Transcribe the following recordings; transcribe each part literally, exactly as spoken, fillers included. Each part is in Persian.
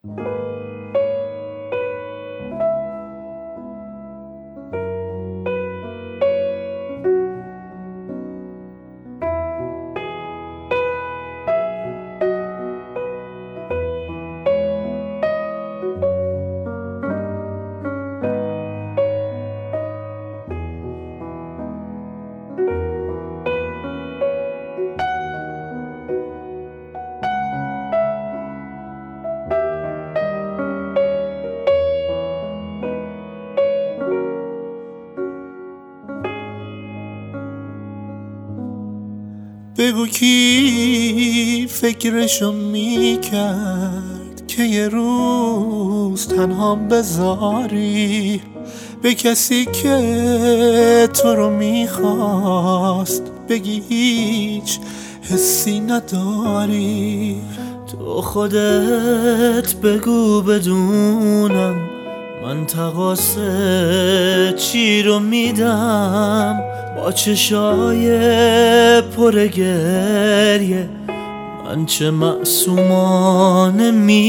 بگو کی فکرشو میکرد که یه روز تنها بذاری به کسی که تو رو میخواست بگی هیچ حسی نداری. تو خودت بگو بدونم من تقاصه چی رو میدم، با چشای پر گریه من چه معصومانه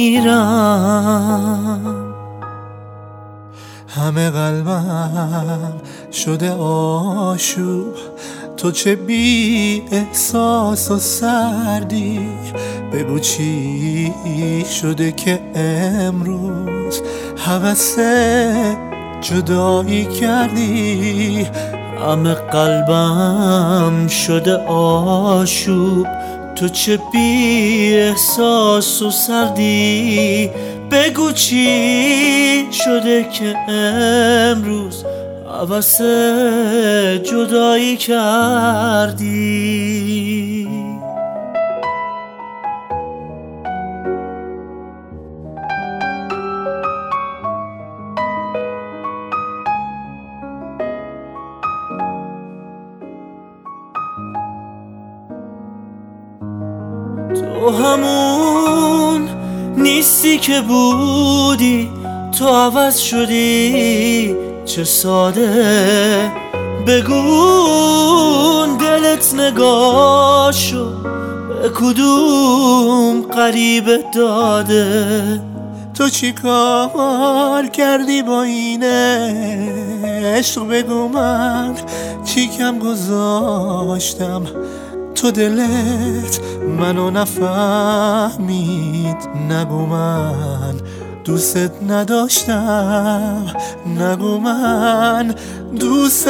میرم. همه قلبم شده آشوب، تو چه بی احساس و سردی. بگو چی شده که امروز هوس جدایی کردی. همه قلبم شده آشوب، تو چه بی احساس و سردی. بگو چی شده که امروز هوس جدایی کردی. تو همون نیستی که بودی، تو عوض شدی چه ساده. بگو دلت نگاشو به کدوم غریبه داده. تو چی کار کردی با این عشق؟ بگو من چی کم گذاشتم؟ تو دلت منو نفهمید. نگو من دوست نداشتم، نگو من دوست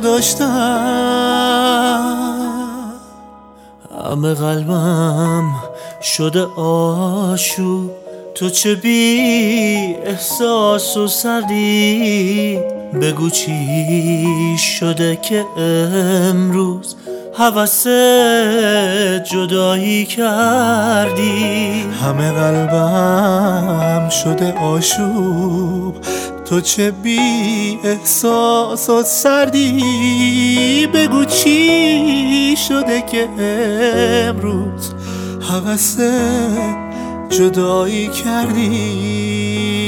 نداشتم. همه قلبم شده آشوب، تو چه بی احساس و سردی. بگو چی شده که امروز هوس جدایی کردی. همه قلبم شده آشوب، تو چه بی احساس و سردی. بگو چی شده که امروز هوس جدایی کردی.